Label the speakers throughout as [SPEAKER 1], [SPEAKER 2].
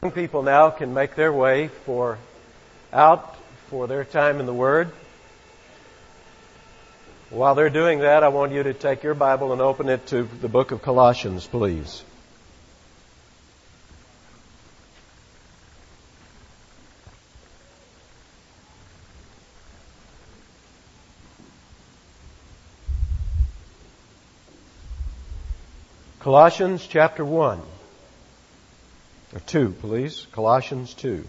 [SPEAKER 1] Young people now can make their way out for their time in the Word. While they're doing that, I want you to take your Bible and open it to the book of Colossians, please. Colossians chapter 1. Or 2, please. Colossians 2.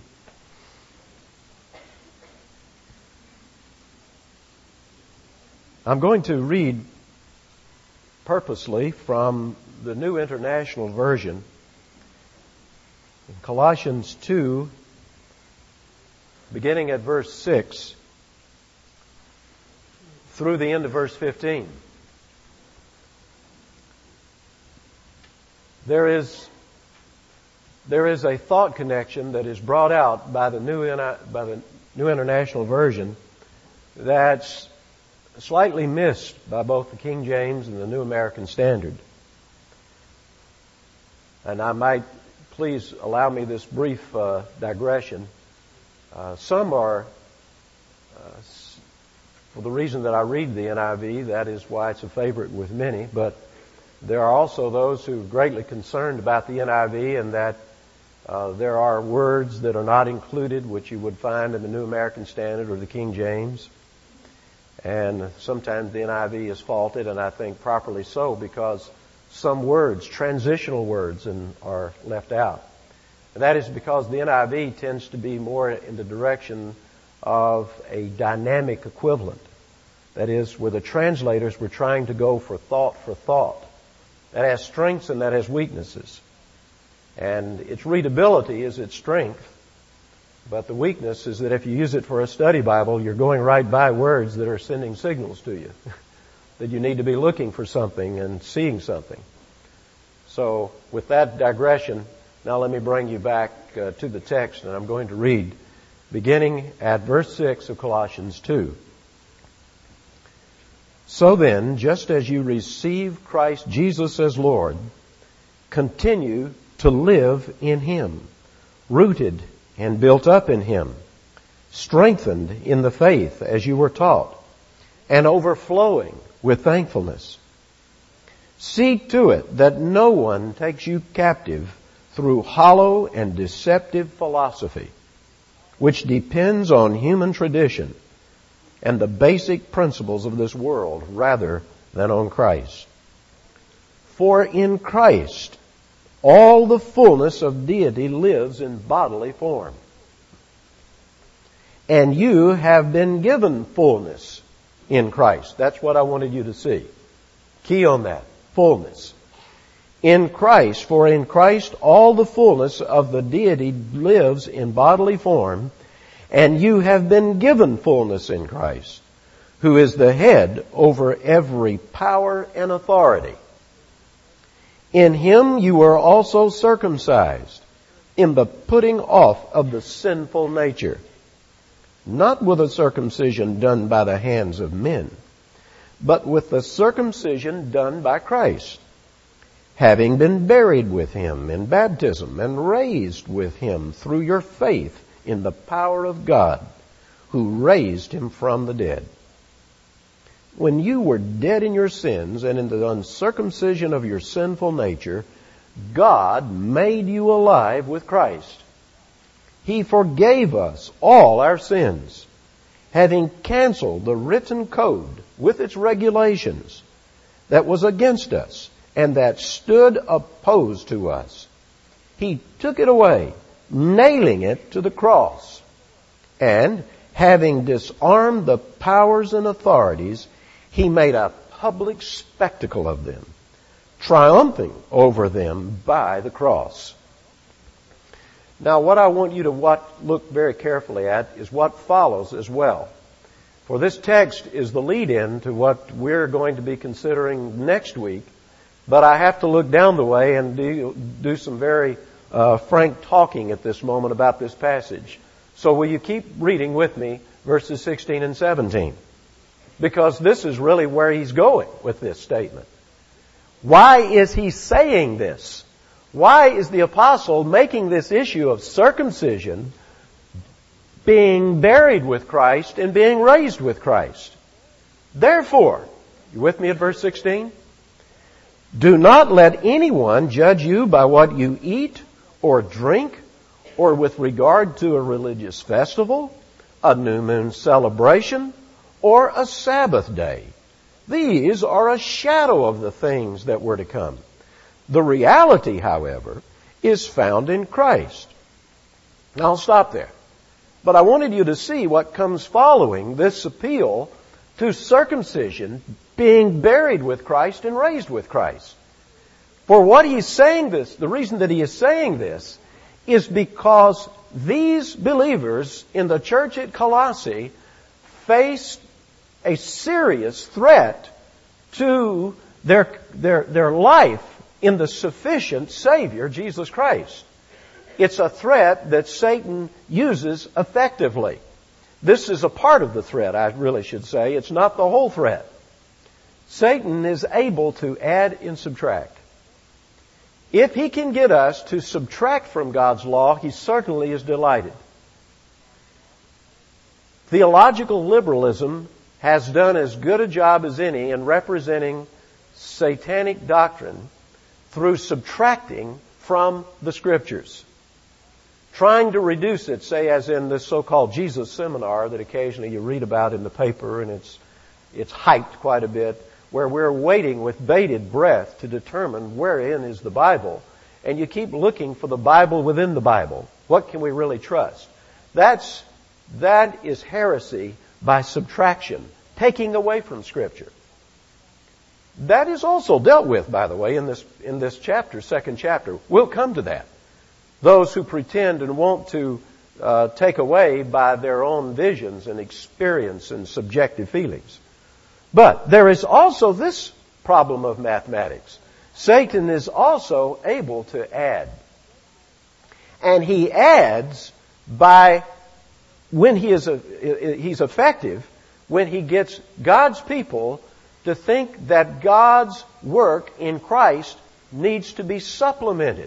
[SPEAKER 1] I'm going to read purposely from the New International Version. In Colossians 2, beginning at verse 6, through the end of verse 15. There is a thought connection that is brought out by the New International Version that's slightly missed by both the King James and the New American Standard. And I might please allow me this brief digression. Some are, for the reason that I read the NIV, that is why it's a favorite with many, but there are also those who are greatly concerned about the NIV and that there are words that are not included, which you would find in the New American Standard or the King James. And sometimes the NIV is faulted, and I think properly so, because some words, transitional words, are left out. And that is because the NIV tends to be more in the direction of a dynamic equivalent. That is, where the translators were trying to go for thought. That has strengths and that has weaknesses. And its readability is its strength. But the weakness is that if you use it for a study Bible, you're going right by words that are sending signals to you. That you need to be looking for something and seeing something. So with that digression, now let me bring you back to the text, and I'm going to read beginning at verse 6 of Colossians 2. So then, just as you receive Christ Jesus as Lord, continue to live in Him, rooted and built up in Him, strengthened in the faith as you were taught, and overflowing with thankfulness. See to it that no one takes you captive through hollow and deceptive philosophy, which depends on human tradition and the basic principles of this world rather than on Christ. For in Christ, all the fullness of deity lives in bodily form. And you have been given fullness in Christ. That's what I wanted you to see. Key on that. Fullness. In Christ, for in Christ all the fullness of the deity lives in bodily form, and you have been given fullness in Christ, who is the head over every power and authority. In Him you were also circumcised, in the putting off of the sinful nature, not with a circumcision done by the hands of men, but with the circumcision done by Christ, having been buried with Him in baptism and raised with Him through your faith in the power of God, who raised Him from the dead. When you were dead in your sins and in the uncircumcision of your sinful nature, God made you alive with Christ. He forgave us all our sins, having canceled the written code with its regulations that was against us and that stood opposed to us. He took it away, nailing it to the cross. And having disarmed the powers and authorities, He made a public spectacle of them, triumphing over them by the cross. Now, what I want you to look very carefully at is what follows as well. For this text is the lead-in to what we're going to be considering next week, but I have to look down the way and do some very frank talking at this moment about this passage. So will you keep reading with me verses 16 and 17? Because this is really where he's going with this statement. Why is he saying this? Why is the apostle making this issue of circumcision, being buried with Christ, and being raised with Christ? Therefore, you with me at verse 16? Do not let anyone judge you by what you eat or drink, or with regard to a religious festival, a new moon celebration, or a Sabbath day. These are a shadow of the things that were to come. The reality, however, is found in Christ. Now I'll stop there. But I wanted you to see what comes following this appeal to circumcision, being buried with Christ and raised with Christ. For what he's saying this, the reason that he is saying this, is because these believers in the church at Colossae faced a serious threat to their life in the sufficient Savior, Jesus Christ. It's a threat that Satan uses effectively. This is a part of the threat, I really should say. It's not the whole threat. Satan is able to add and subtract. If he can get us to subtract from God's law, he certainly is delighted. Theological liberalism has done as good a job as any in representing satanic doctrine through subtracting from the Scriptures. Trying to reduce it, say as in this so-called Jesus seminar that occasionally you read about in the paper, and it's hyped quite a bit, where we're waiting with bated breath to determine wherein is the Bible. And you keep looking for the Bible within the Bible. What can we really trust? That is heresy by subtraction, taking away from Scripture. That is also dealt with, by the way, in this chapter, second chapter. We'll come to that. Those who pretend and want to take away by their own visions and experience and subjective feelings. But there is also this problem of mathematics. Satan is also able to add. And he adds when he's effective, when he gets God's people to think that God's work in Christ needs to be supplemented.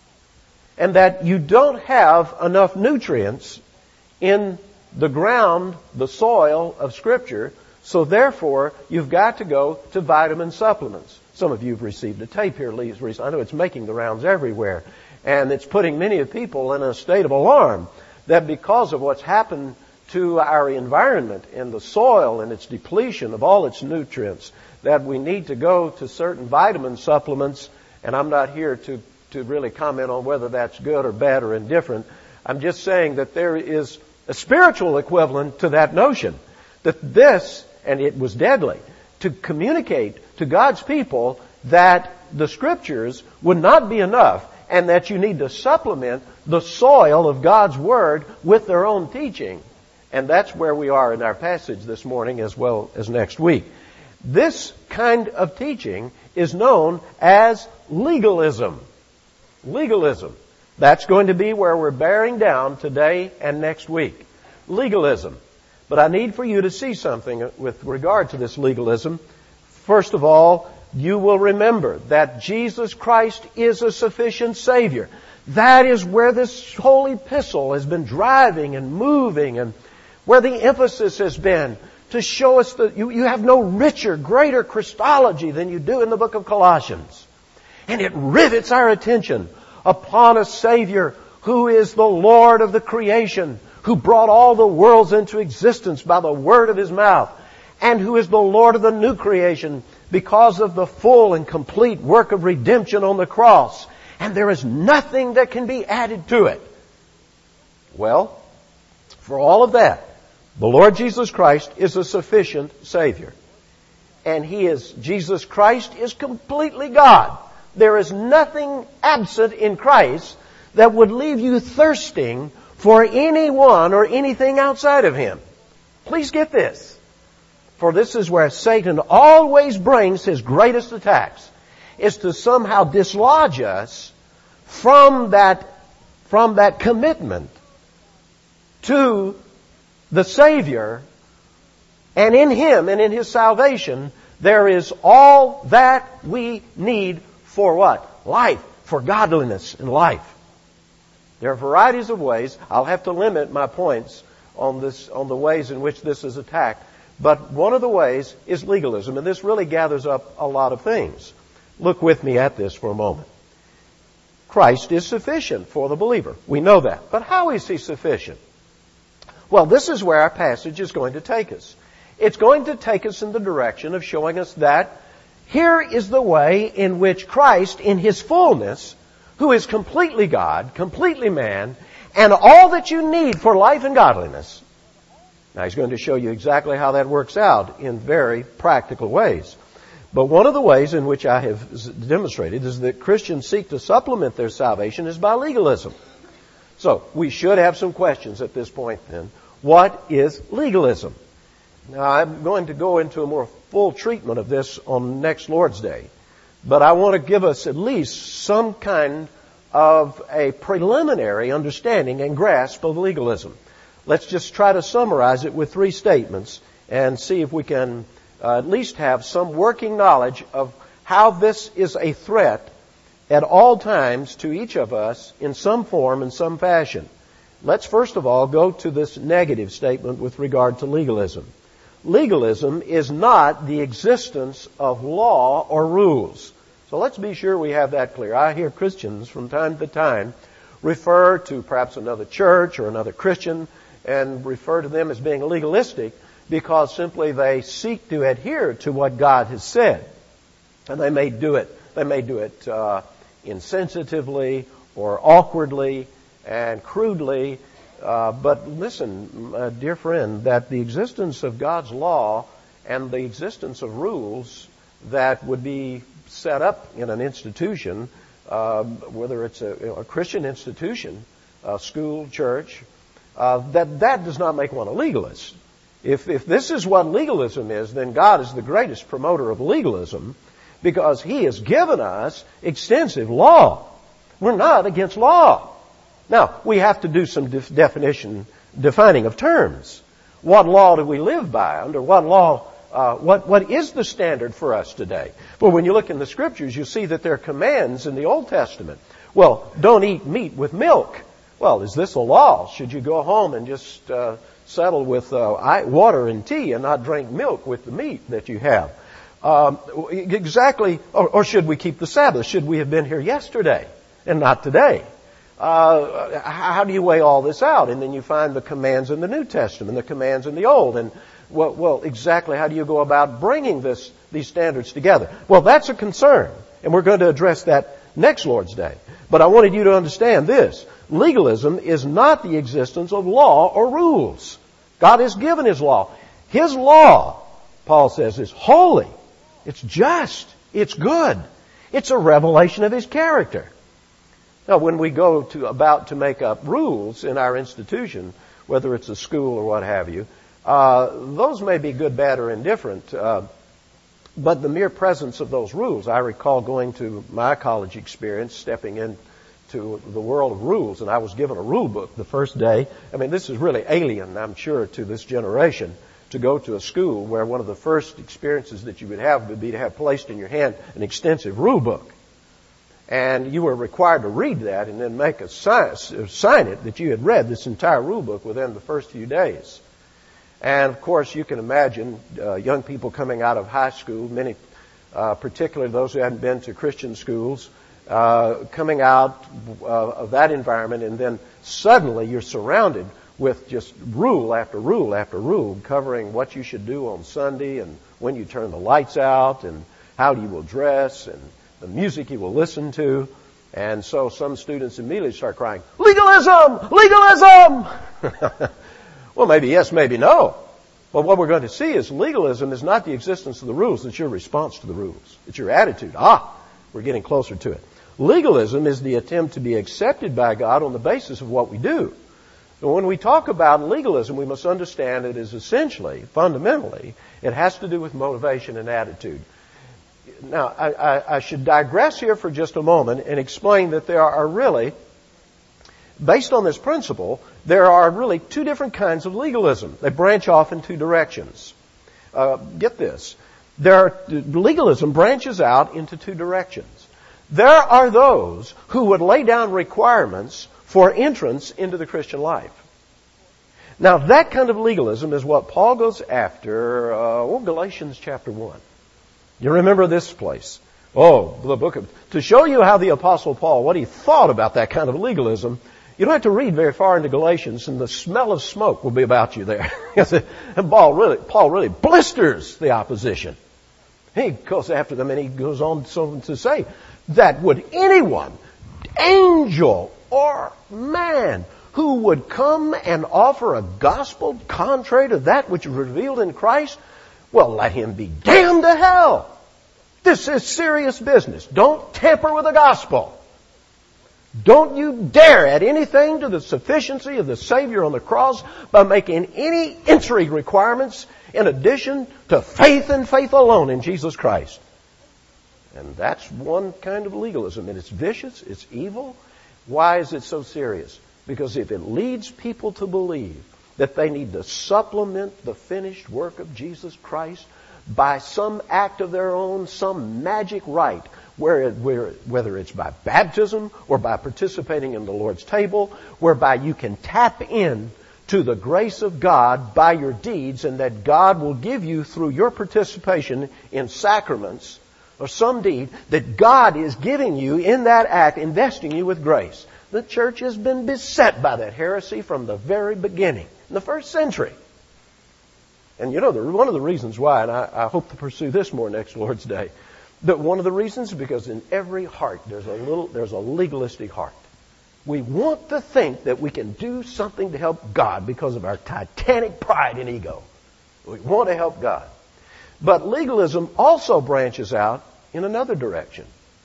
[SPEAKER 1] And that you don't have enough nutrients in the ground, the soil of Scripture, so therefore you've got to go to vitamin supplements. Some of you have received a tape here recently. I know it's making the rounds everywhere. And it's putting many people in a state of alarm that because of what's happened to our environment and the soil and its depletion of all its nutrients, that we need to go to certain vitamin supplements. And I'm not here to really comment on whether that's good or bad or indifferent. I'm just saying that there is a spiritual equivalent to that notion. That this, and it was deadly, to communicate to God's people that the Scriptures would not be enough and that you need to supplement the soil of God's Word with their own teaching. And that's where we are in our passage this morning as well as next week. This kind of teaching is known as legalism. Legalism. That's going to be where we're bearing down today and next week. Legalism. But I need for you to see something with regard to this legalism. First of all, you will remember that Jesus Christ is a sufficient Savior. That is where this whole epistle has been driving and moving, and where the emphasis has been to show us that you have no richer, greater Christology than you do in the book of Colossians. And it rivets our attention upon a Savior who is the Lord of the creation, who brought all the worlds into existence by the word of His mouth, and who is the Lord of the new creation because of the full and complete work of redemption on the cross. And there is nothing that can be added to it. Well, for all of that, the Lord Jesus Christ is a sufficient Savior. And Jesus Christ is completely God. There is nothing absent in Christ that would leave you thirsting for anyone or anything outside of Him. Please get this. For this is where Satan always brings his greatest attacks, is to somehow dislodge us from that commitment to the Savior, and in Him and in His salvation there is all that we need for what? Life, for godliness in life. There are varieties of ways. I'll have to limit my points on the ways in which this is attacked. But one of the ways is legalism, and this really gathers up a lot of things. Look with me at this for a moment. Christ is sufficient for the believer. We know that. But how is He sufficient? Well, this is where our passage is going to take us. It's going to take us in the direction of showing us that here is the way in which Christ, in His fullness, who is completely God, completely man, and all that you need for life and godliness. Now, He's going to show you exactly how that works out in very practical ways. But one of the ways in which I have demonstrated is that Christians seek to supplement their salvation is by legalism. So, we should have some questions at this point then. What is legalism? Now, I'm going to go into a more full treatment of this on next Lord's Day. But I want to give us at least some kind of a preliminary understanding and grasp of legalism. Let's just try to summarize it with 3 statements and see if we can at least have some working knowledge of how this is a threat at all times to each of us in some form and some fashion. Let's first of all go to this negative statement with regard to legalism. Legalism is not the existence of law or rules. So let's be sure we have that clear. I hear Christians from time to time refer to perhaps another church or another Christian and refer to them as being legalistic because simply they seek to adhere to what God has said. And they may do it insensitively or awkwardly and crudely. But listen, dear friend, that the existence of God's law and the existence of rules that would be set up in an institution, whether it's a Christian institution, a school, church, that does not make one a legalist. If this is what legalism is, then God is the greatest promoter of legalism because He has given us extensive law. We're not against law. Now, we have to do some defining of terms. What law do we live by? Under what law? What is the standard for us today? Well, when you look in the Scriptures, you see that there are commands in the Old Testament. Well, don't eat meat with milk. Well, is this a law? Should you go home and just settle with water and tea and not drink milk with the meat that you have? Exactly. Or should we keep the Sabbath? Should we have been here yesterday and not today? How do you weigh all this out? And then you find the commands in the New Testament, the commands in the Old. And well, exactly how do you go about bringing these standards together? Well, that's a concern. And we're going to address that next Lord's Day. But I wanted you to understand this. Legalism is not the existence of law or rules. God has given His law. His law, Paul says, is holy. It's just. It's good. It's a revelation of His character. Now, when we go about to make up rules in our institution, whether it's a school or what have you, those may be good, bad, or indifferent. But the mere presence of those rules, I recall going to my college experience, stepping into the world of rules, and I was given a rule book the first day. I mean, this is really alien, I'm sure, to this generation, to go to a school where one of the first experiences that you would have would be to have placed in your hand an extensive rule book. And you were required to read that and then make sign it that you had read this entire rule book within the first few days. And of course, you can imagine young people coming out of high school, many, particularly those who hadn't been to Christian schools, coming out of that environment, and then suddenly you're surrounded with just rule after rule after rule, covering what you should do on Sunday and when you turn the lights out and how you will dress and the music you will listen to. And so some students immediately start crying, "Legalism! Legalism!" Well, maybe yes, maybe no. But what we're going to see is legalism is not the existence of the rules. It's your response to the rules. It's your attitude. We're getting closer to it. Legalism is the attempt to be accepted by God on the basis of what we do. So when we talk about legalism, we must understand it is essentially, fundamentally, it has to do with motivation and attitude. Now, I should digress here for just a moment and explain that there are really, based on this principle, there are really two different kinds of legalism. They branch off in two directions. Get this. Legalism branches out into two directions. There are those who would lay down requirements for entrance into the Christian life. Now, that kind of legalism is what Paul goes after, Galatians chapter 1. You remember this place. The book of... To show you how the Apostle Paul, what he thought about that kind of legalism, you don't have to read very far into Galatians, and the smell of smoke will be about you there. And Paul really blisters the opposition. He goes after them, and he goes on to say that would anyone, angel or man, who would come and offer a gospel contrary to that which is revealed in Christ, well, let him be damned to hell. This is serious business. Don't tamper with the gospel. Don't you dare add anything to the sufficiency of the Savior on the cross by making any entry requirements in addition to faith and faith alone in Jesus Christ. And that's one kind of legalism. And it's vicious, it's evil. Why is it so serious? Because if it leads people to believe that they need to supplement the finished work of Jesus Christ by some act of their own, some magic rite, whether it's by baptism or by participating in the Lord's table, whereby you can tap in to the grace of God by your deeds, and that God will give you through your participation in sacraments or some deed, that God is giving you in that act, investing you with grace. The church has been beset by that heresy from the very beginning, in the first century. And one of the reasons why, and I hope to pursue this more next Lord's Day, that one of the reasons is because in every heart there's a legalistic heart. We want to think that we can do something to help God because of our titanic pride and ego. We want to help God. But legalism also branches out in another direction.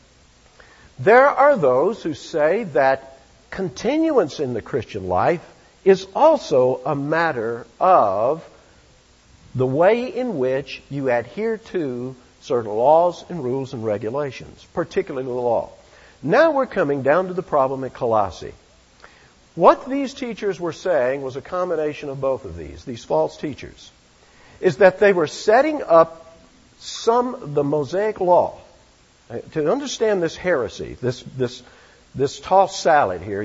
[SPEAKER 1] There are those who say that continuance in the Christian life is also a matter of the way in which you adhere to certain laws and rules and regulations, particularly the law. Now we're coming down to the problem at Colossae. What these teachers were saying was a combination of both of these false teachers, is that they were setting up the Mosaic law. To understand this heresy, this tossed salad here,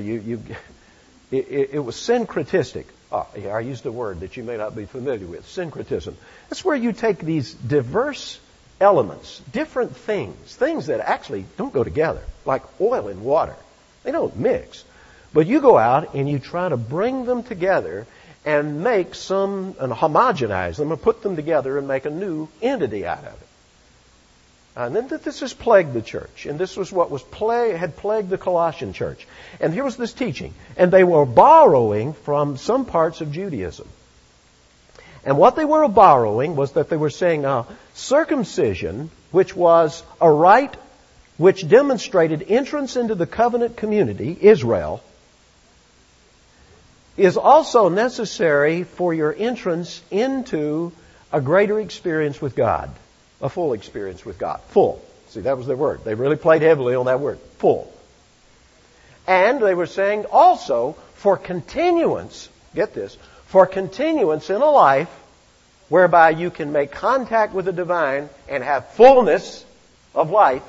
[SPEAKER 1] it was syncretistic. I used a word that you may not be familiar with, syncretism. That's where you take these diverse elements, different things that actually don't go together, like oil and water. They don't mix. But you go out and you try to bring them together and homogenize them and put them together and make a new entity out of it. And then this has plagued the church. And this was what had plagued the Colossian church. And here was this teaching. And they were borrowing from some parts of Judaism. And what they were borrowing was that they were saying circumcision, which was a rite which demonstrated entrance into the covenant community, Israel, is also necessary for your entrance into a greater experience with God. A full experience with God. Full. See, that was their word. They really played heavily on that word. Full. And they were saying also for continuance, get this, for continuance in a life whereby you can make contact with the divine and have fullness of life,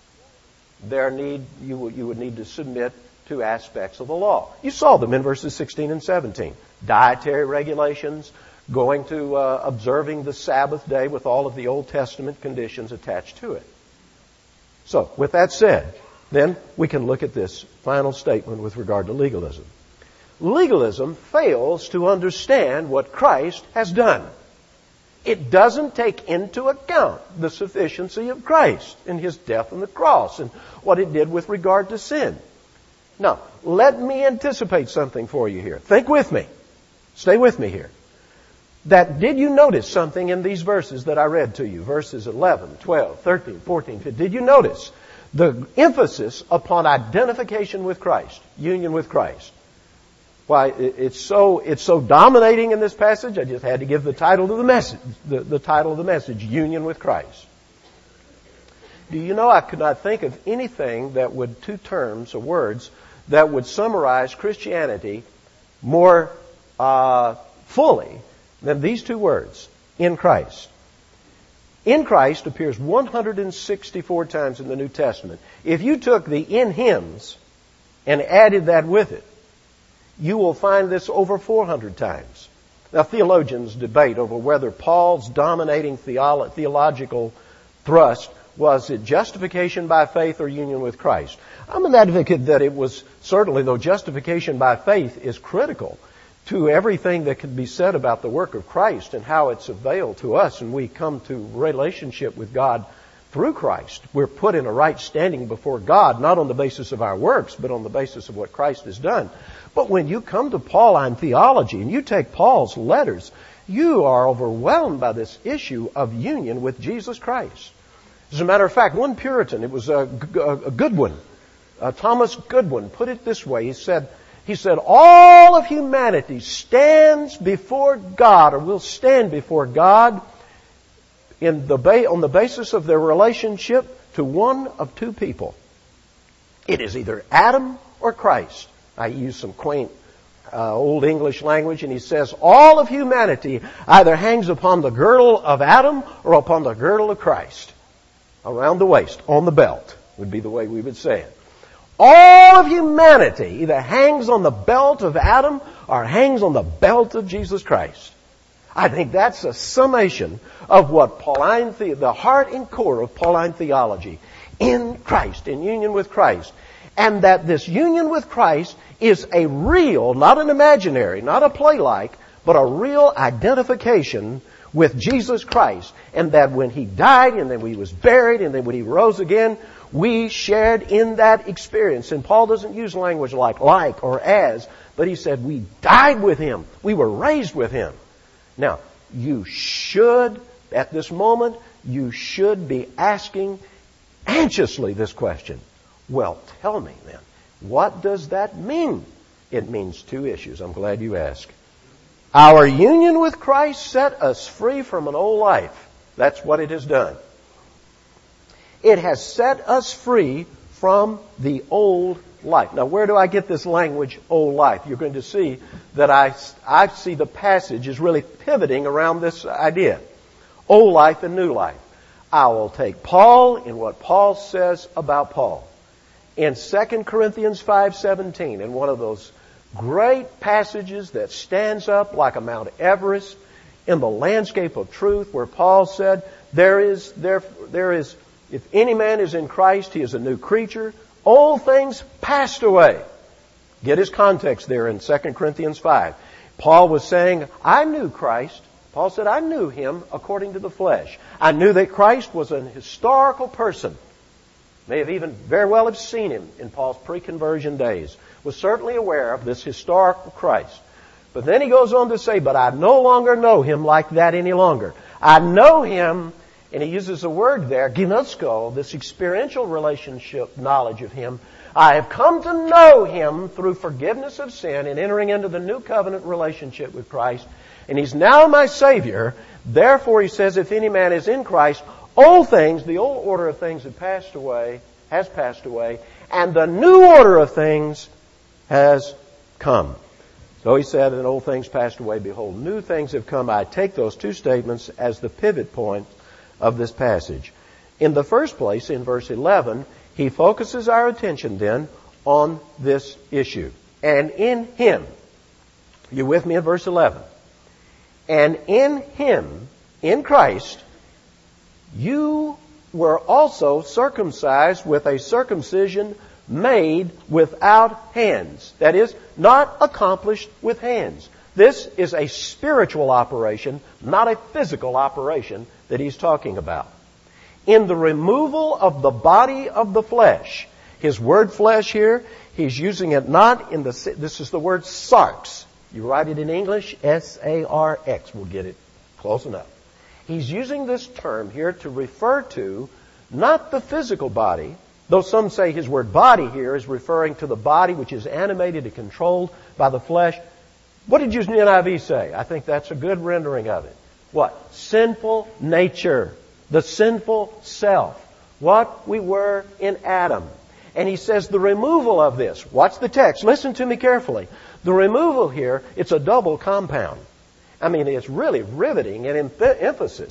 [SPEAKER 1] you would need to submit to aspects of the law. You saw them in verses 16 and 17. Dietary regulations, going to observing the Sabbath day with all of the Old Testament conditions attached to it. So, with that said, then we can look at this final statement with regard to legalism. Legalism fails to understand what Christ has done. It doesn't take into account the sufficiency of Christ in His death on the cross and what it did with regard to sin. Now, let me anticipate something for you here. Think with me. Stay with me here. Did you notice something in these verses that I read to you? Verses 11, 12, 13, 14, 15. Did you notice the emphasis upon identification with Christ, union with Christ? Why, it's so dominating in this passage, I just had to give the title to the message, the title of the message, Union with Christ. Do you know I could not think of anything two terms or words that would summarize Christianity more fully than these two words, in Christ. In Christ appears 164 times in the New Testament. If you took the in Hims and added that with it, you will find this over 400 times. Now, theologians debate over whether Paul's dominating theological thrust was it justification by faith or union with Christ. I'm an advocate that it was certainly, though justification by faith is critical to everything that can be said about the work of Christ and how it's availed to us, and we come to relationship with God through Christ. We're put in a right standing before God, not on the basis of our works, but on the basis of what Christ has done. But when you come to Pauline theology and you take Paul's letters, you are overwhelmed by this issue of union with Jesus Christ. As a matter of fact, one Puritan, it was a Goodwin, Thomas Goodwin, put it this way. He said, all of humanity stands before God, or will stand before God on the basis of their relationship to one of two people. It is either Adam or Christ. I use some quaint Old English language, and he says, all of humanity either hangs upon the girdle of Adam or upon the girdle of Christ. Around the waist, on the belt, would be the way we would say it. All of humanity either hangs on the belt of Adam or hangs on the belt of Jesus Christ. I think that's a summation of what the heart and core of Pauline theology. In Christ, in union with Christ. And that this union with Christ is a real, not an imaginary, not a play-like, but a real identification with Jesus Christ. And that when He died, and then when He was buried, and then when He rose again, we shared in that experience. And Paul doesn't use language like or as, but he said we died with Him. We were raised with Him. Now, you should, at this moment, you should be asking anxiously this question. Well, tell me then, what does that mean? It means two issues. I'm glad you asked. Our union with Christ set us free from an old life. That's what it has done. It has set us free from the old life. Now, where do I get this language, old life? You're going to see that I see the passage is really pivoting around this idea. Old life and new life. I will take Paul in what Paul says about Paul. In 2 Corinthians 5:17, in one of those great passages that stands up like a Mount Everest in the landscape of truth, where Paul said, there is, if any man is in Christ, he is a new creature. Old things passed away. Get his context there in 2 Corinthians 5. Paul was saying, I knew Christ. Paul said, I knew Him according to the flesh. I knew that Christ was an historical person. May have even very well have seen Him in Paul's pre-conversion days. Was certainly aware of this historical Christ. But then he goes on to say, but I no longer know Him like that any longer. I know Him, and he uses a word there, ginosko, this experiential relationship knowledge of Him. I have come to know Him through forgiveness of sin and entering into the new covenant relationship with Christ. And He's now my Savior. Therefore, he says, if any man is in Christ, old things, the old order of things has passed away, and the new order of things has come. So he said, and old things passed away, behold, new things have come. I take those two statements as the pivot point of this passage. In the first place, in verse 11, he focuses our attention then on this issue. And in Him, you with me in verse 11? And in Him, in Christ, you were also circumcised with a circumcision made without hands. That is, not accomplished with hands. This is a spiritual operation, not a physical operation that he's talking about. In the removal of the body of the flesh. His word flesh here, he's using it not in this is the word sarx. You write it in English, S-A-R-X. We'll get it close enough. He's using this term here to refer to not the physical body, though some say his word body here is referring to the body which is animated and controlled by the flesh. What did you in the NIV say? I think that's a good rendering of it. What? Sinful nature. The sinful self. What we were in Adam. And he says the removal of this. Watch the text. Listen to me carefully. The removal here, it's a double compound. I mean, it's really riveting in emphasis.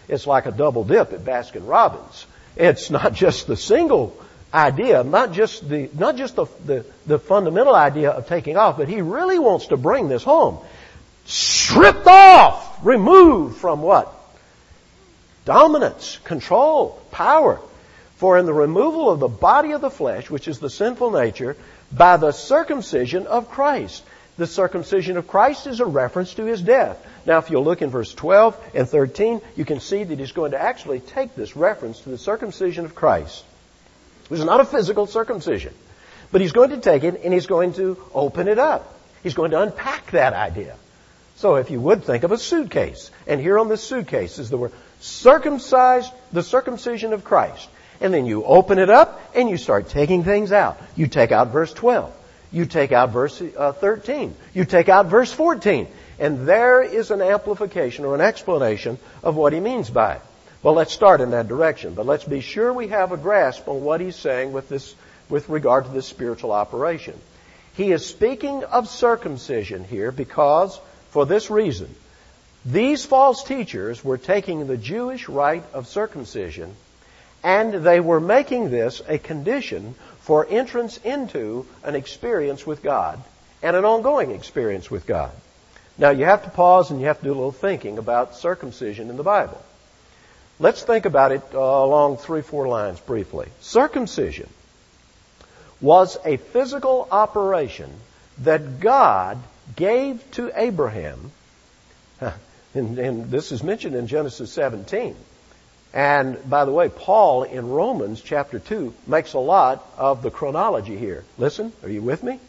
[SPEAKER 1] It's like a double dip at Baskin Robbins. It's not just the single idea, not just the fundamental idea of taking off, but he really wants to bring this home. Stripped off, removed from what? Dominance, control, power. For in the removal of the body of the flesh, which is the sinful nature, by the circumcision of Christ. The circumcision of Christ is a reference to His death. Now, if you'll look in verse 12 and 13, you can see that he's going to actually take this reference to the circumcision of Christ. It was not a physical circumcision, but he's going to take it and he's going to open it up. He's going to unpack that idea. So if you would think of a suitcase, and here on this suitcase is the word circumcised, the circumcision of Christ. And then you open it up and you start taking things out. You take out verse 12. You take out verse 13. You take out verse 14. And there is an amplification or an explanation of what he means by it. Well, let's start in that direction. But let's be sure we have a grasp on what he's saying with regard to this spiritual operation. He is speaking of circumcision here because, for this reason, these false teachers were taking the Jewish rite of circumcision and they were making this a condition for entrance into an experience with God and an ongoing experience with God. Now, you have to pause and you have to do a little thinking about circumcision in the Bible. Let's think about it along 3-4 lines briefly. Circumcision was a physical operation that God gave to Abraham. And this is mentioned in Genesis 17. And by the way, Paul in Romans chapter 2 makes a lot of the chronology here. Listen, are you with me?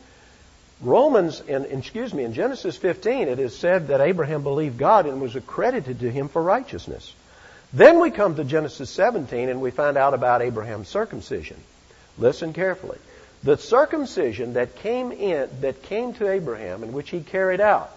[SPEAKER 1] In Genesis 15 it is said that Abraham believed God and was accredited to him for righteousness. Then we come to Genesis 17 and we find out about Abraham's circumcision. Listen carefully. The circumcision that came to Abraham and which he carried out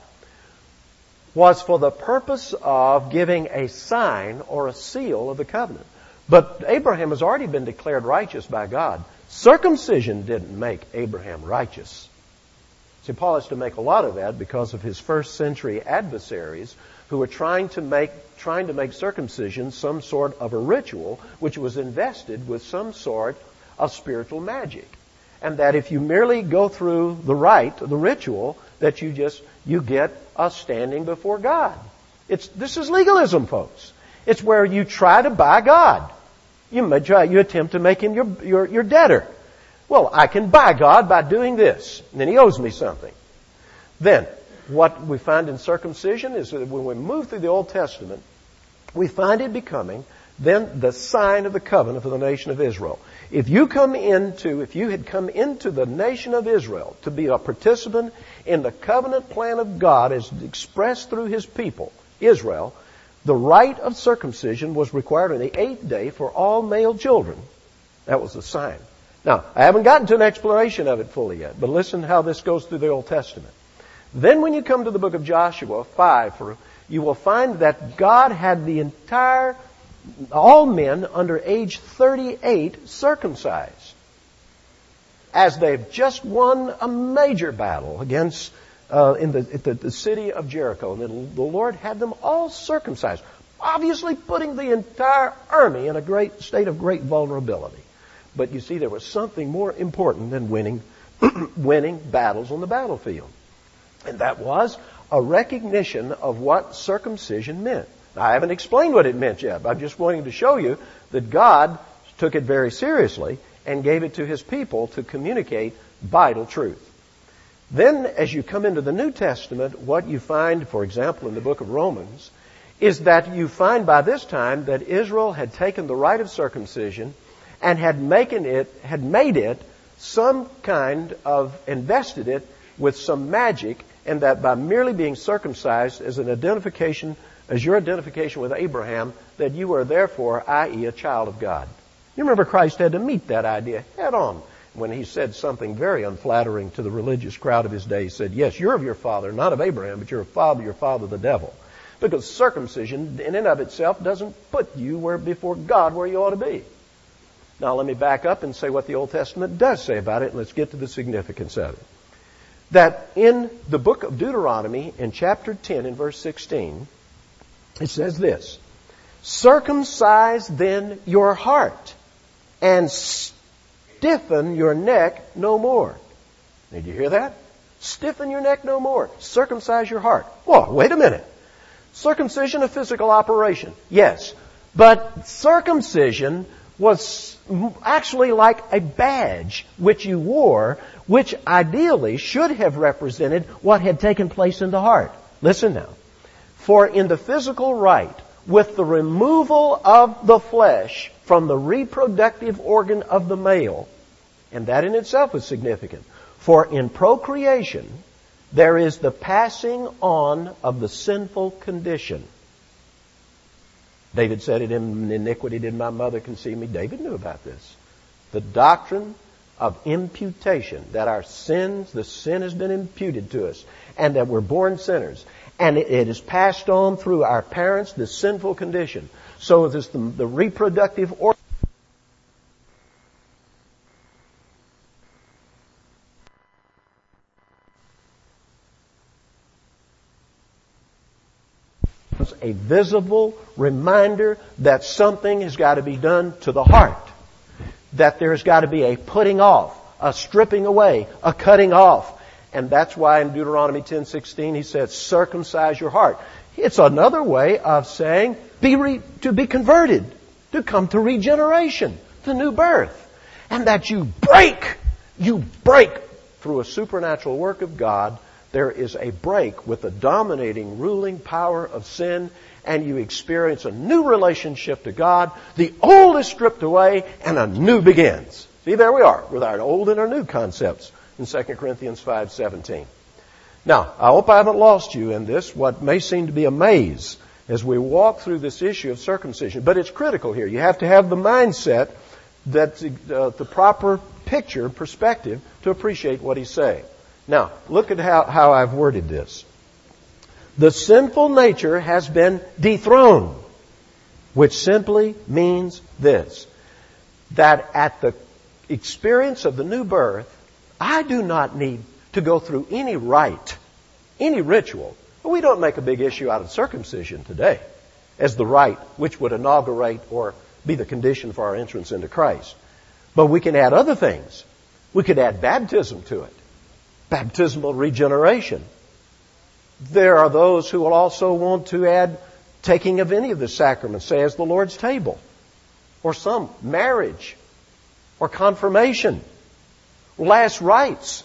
[SPEAKER 1] was for the purpose of giving a sign or a seal of the covenant. But Abraham has already been declared righteous by God. Circumcision didn't make Abraham righteous. See, Paul has to make a lot of that because of his first century adversaries who were trying to make circumcision some sort of a ritual which was invested with some sort of spiritual magic. And that if you merely go through the rite, the ritual, that you get a standing before God. This is legalism, folks. It's where you try to buy God. You attempt to make Him your debtor. Well, I can buy God by doing this. And then He owes me something. Then, what we find in circumcision is that when we move through the Old Testament, we find it becoming then the sign of the covenant for the nation of Israel. If you had come into the nation of Israel to be a participant in the covenant plan of God as expressed through His people, Israel, the rite of circumcision was required on the 8th day for all male children. That was the sign. Now, I haven't gotten to an exploration of it fully yet, but listen how this goes through the Old Testament. Then when you come to the book of Joshua 5, you will find that God had all men under age 38 circumcised, as they've just won a major battle against the city of Jericho. And the Lord had them all circumcised, obviously putting the entire army in a great state of great vulnerability. But you see, there was something more important than winning battles on the battlefield. And that was a recognition of what circumcision meant. Now, I haven't explained what it meant yet, but I'm just wanting to show you that God took it very seriously and gave it to His people to communicate vital truth. Then, as you come into the New Testament, what you find, for example, in the book of Romans, is that you find by this time that Israel had taken the rite of circumcision and had made it some kind of, invested it with some magic, and that by merely being circumcised as your identification with Abraham, that you are therefore, i.e., a child of God. You remember Christ had to meet that idea head on when He said something very unflattering to the religious crowd of His day. He said, yes, you're of your father, not of Abraham, but you're your father the devil. Because circumcision in and of itself doesn't put you before God where you ought to be. Now let me back up and say what the Old Testament does say about it, and let's get to the significance of it. That in the book of Deuteronomy, in chapter 10, in verse 16, it says this: Circumcise then your heart and stiffen your neck no more. Did you hear that? Stiffen your neck no more. Circumcise your heart. Whoa, wait a minute. Circumcision, a physical operation. Yes. But circumcision was actually like a badge which you wore, which ideally should have represented what had taken place in the heart. Listen now. For in the physical rite, with the removal of the flesh from the reproductive organ of the male, and that in itself is significant, for in procreation there is the passing on of the sinful condition. David said, in iniquity did my mother conceive me. David knew about this. The doctrine of imputation, that our sins, the sin has been imputed to us, and that we're born sinners. And it is passed on through our parents, the sinful condition. So it is the reproductive organ. A visible reminder that something has got to be done to the heart. That there's got to be a putting off, a stripping away, a cutting off. And that's why in Deuteronomy 10:16 he says, circumcise your heart. It's another way of saying to be converted, to come to regeneration, to new birth. And that you break through a supernatural work of God. There is a break with the dominating, ruling power of sin, and you experience a new relationship to God. The old is stripped away, and a new begins. See, there we are, with our old and our new concepts in 2 Corinthians 5:17. Now, I hope I haven't lost you in this, what may seem to be a maze, as we walk through this issue of circumcision. But it's critical here. You have to have the mindset, that's the proper picture, perspective, to appreciate what he's saying. Now, look at how I've worded this. The sinful nature has been dethroned, which simply means this, that at the experience of the new birth, I do not need to go through any rite, any ritual. We don't make a big issue out of circumcision today as the rite which would inaugurate or be the condition for our entrance into Christ. But we can add other things. We could add baptism to it. Baptismal regeneration. There are those who will also want to add taking of any of the sacraments, say as the Lord's table, or some marriage, or confirmation, last rites,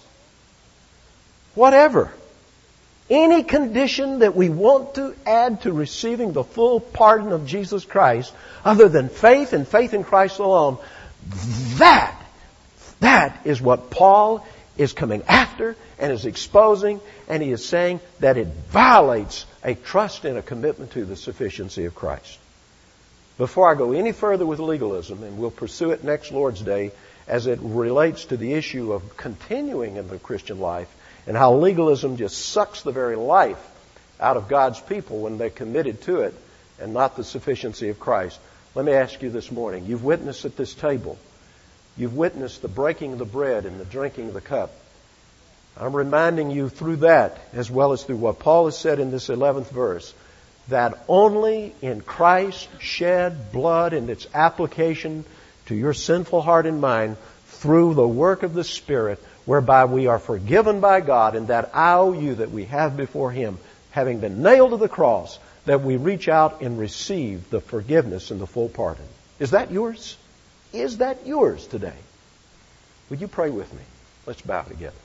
[SPEAKER 1] whatever. Any condition that we want to add to receiving the full pardon of Jesus Christ, other than faith and faith in Christ alone, that is what Paul is coming after and is exposing, and he is saying that it violates a trust and a commitment to the sufficiency of Christ. Before I go any further with legalism, and we'll pursue it next Lord's Day as it relates to the issue of continuing in the Christian life and how legalism just sucks the very life out of God's people when they're committed to it and not the sufficiency of Christ. Let me ask you this morning, you've witnessed at this table, you've witnessed the breaking of the bread and the drinking of the cup. I'm reminding you through that, as well as through what Paul has said in this 11th verse, that only in Christ's shed blood and its application to your sinful heart and mind through the work of the Spirit, whereby we are forgiven by God, and that IOU that we have before Him, having been nailed to the cross, that we reach out and receive the forgiveness and the full pardon. Is that yours? Is that yours today? Would you pray with me? Let's bow together.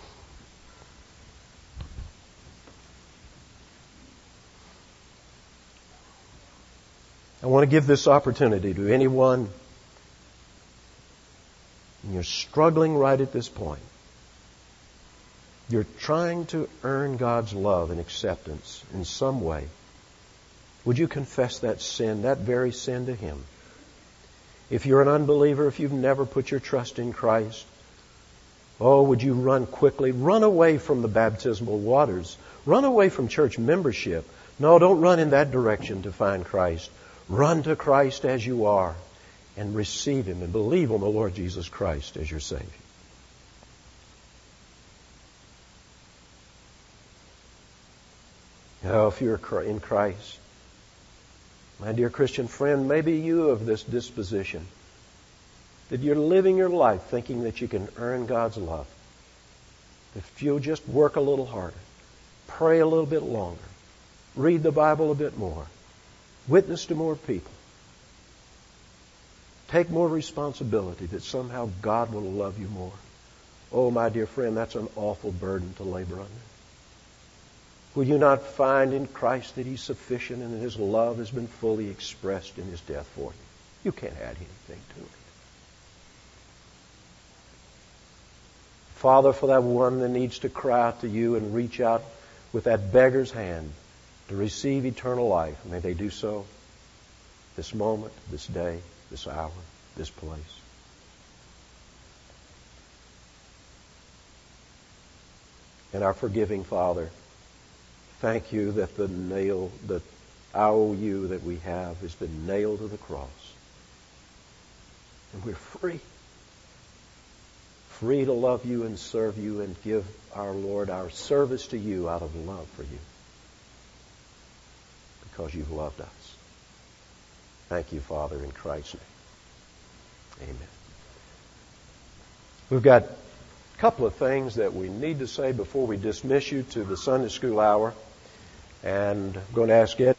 [SPEAKER 1] I want to give this opportunity to anyone, and you're struggling right at this point. You're trying to earn God's love and acceptance in some way. Would you confess that sin, that very sin, to Him? If you're an unbeliever, if you've never put your trust in Christ, would you run quickly? Run away from the baptismal waters. Run away from church membership. No, don't run in that direction to find Christ. Run to Christ as you are and receive Him and believe on the Lord Jesus Christ as your Savior. If you're in Christ, My dear Christian friend, maybe you of this disposition, that you're living your life thinking that you can earn God's love. If you'll just work a little harder, pray a little bit longer, read the Bible a bit more, witness to more people, take more responsibility, that somehow God will love you more. Oh, my dear friend, that's an awful burden to labor under. Will you not find in Christ that He's sufficient and that His love has been fully expressed in His death for you? You can't add anything to it. Father, for that one that needs to cry out to you and reach out with that beggar's hand to receive eternal life, may they do so this moment, this day, this hour, this place. And our forgiving Father, thank you that the IOU that we have has been nailed to the cross. And we're free. Free to love you and serve you and give our Lord our service to you out of love for you. Because you've loved us. Thank you, Father, in Christ's name. Amen. We've got a couple of things that we need to say before we dismiss you to the Sunday school hour. And I'm going to ask Ed